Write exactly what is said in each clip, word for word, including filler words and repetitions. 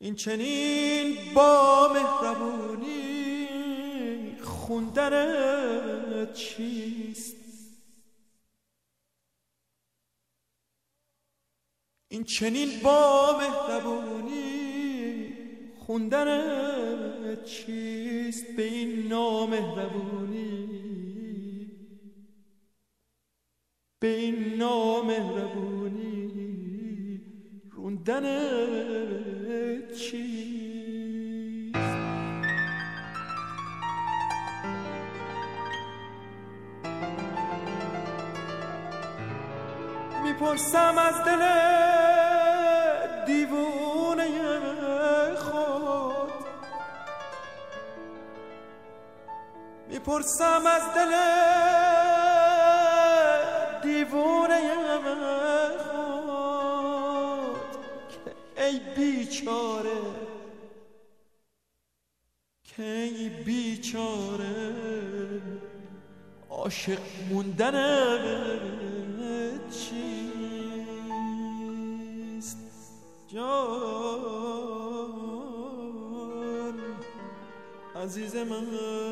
این چنین با مهربونی خوندنت چیست؟ این چنین با مهربونی خوندنت چیست؟ به این نامهربونی به این نامهربونی روندنت چیست؟ میپرسم از دل دیوونه خود، میپرسم از دل دیوونه خود که ای بیچاره، که ای بیچاره عاشق موندنت چیست؟ جان عزیز من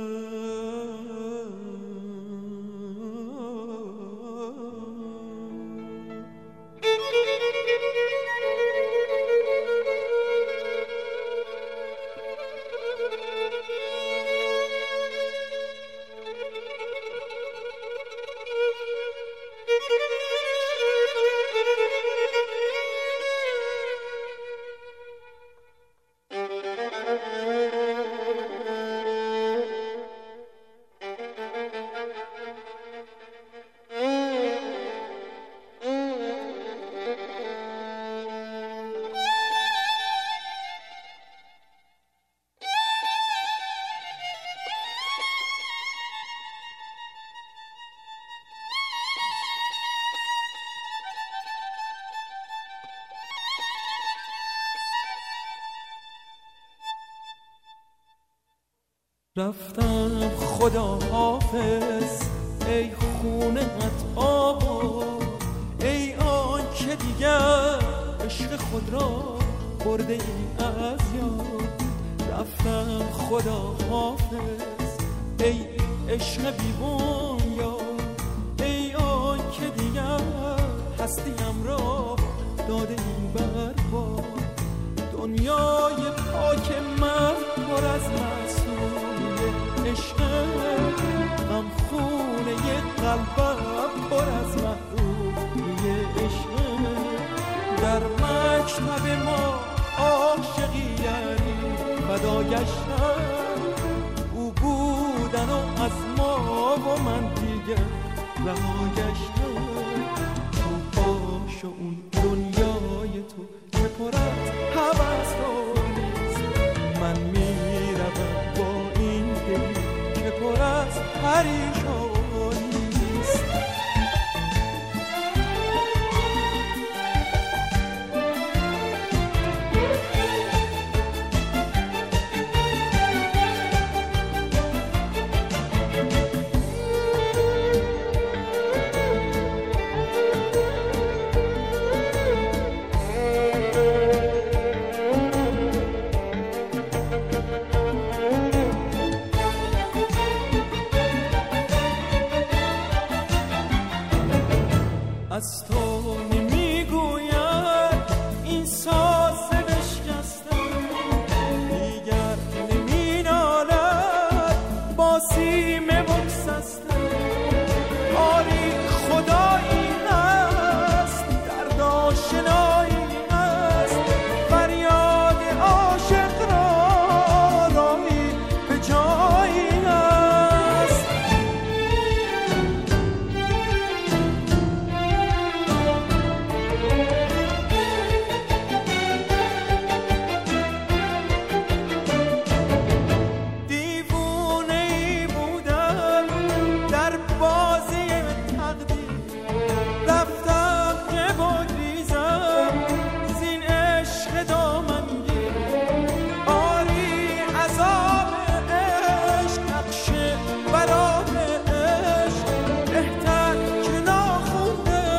رفتم خدا حافظ ای خونت آباد، ای آن که دیگر عشق خود را برده ای از یاد. رفتم خدا حافظ ای عشق بیبون یاد، ای آن که دیگر هستیم را داده ای بر باد. دنیای پاک من پر از عشق، غم خونه قلبم پر از محرومی عشق. در مکتب ما عاشقی یعنی فدا گشتن، او بودن و از ما و من دیگر رها گشتن. تو باش و اون دنیای تو که پر از هوس رو نیست، من میروم با این دلی که پر از پریشانیست. از تو نمیگوید این ساز بشکسته، دیگر نمینالد با سیم بگسسته. آری خدایی هست، درد آشنایی هست، فریاد عاشق را راهی به جایی هست.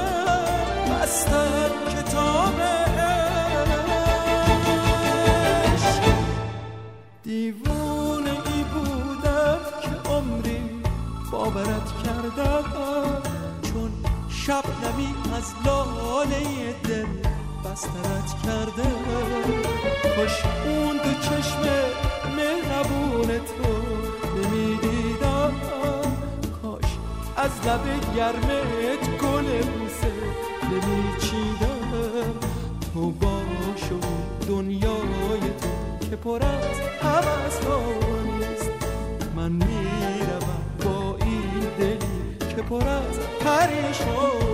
کتاب بسترت کرده. کاش اون دو چشم مهربون تو نمیدیدم، کاش از لب گرمت گل بوسه نمیچیدم. تو باش و دنیای تو که پر از هوس‌هاییست، من میروم با این دلی که پر از پریشان.